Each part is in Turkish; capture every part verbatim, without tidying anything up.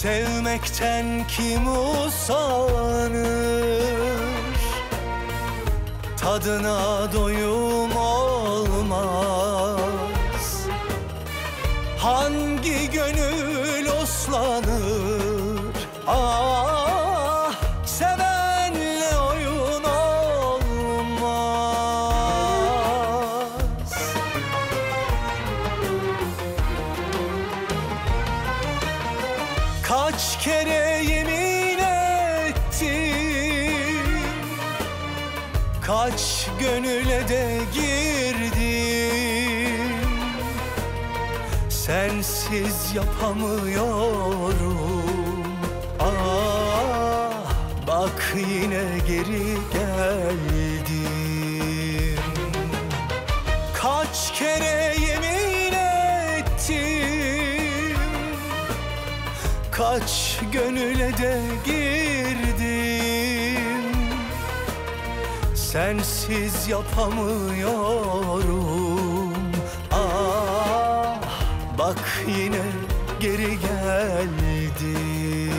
Sevmekten kim usanır? Tadına doyum olmaz. Hangi gönül oslanır? Ah, sevenle oyun olmaz. Kaç kere yemin ettim, kaç gönüle de girdim. Sensiz yapamıyorum. Ah, bak yine geri geldim. Kaç kere yemin ettim, kaç gönüle de girdim. Sensiz yapamıyorum. Ah, bak yine geri geldim.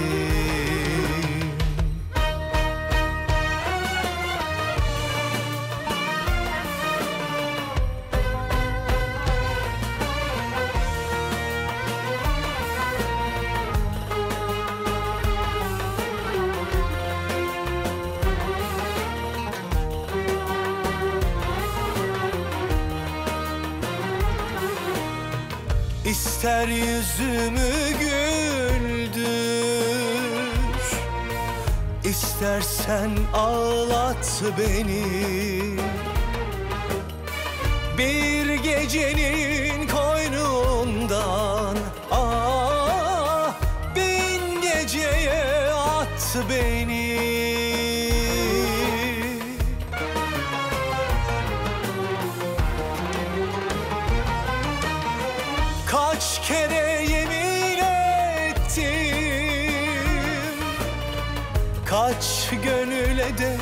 İster yüzümü güldür, İstersen ağlat beni. Bir gecenin koynundan ah, bin geceye at beni. Kaç kere yemin ettim, kaç gönüle de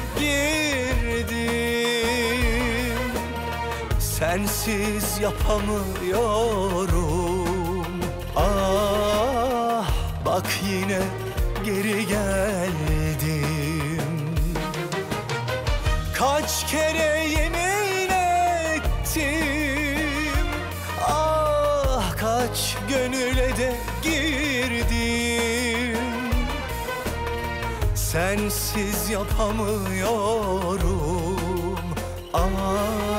girdim. Sensiz yapamıyorum. Ah, bak yine geri geldim. Kaç kere yemin ettim, ah, kaç gönüle de girdim. Sensiz yapamıyorum.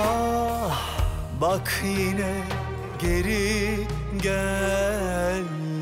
Ah, bak yine geri gel.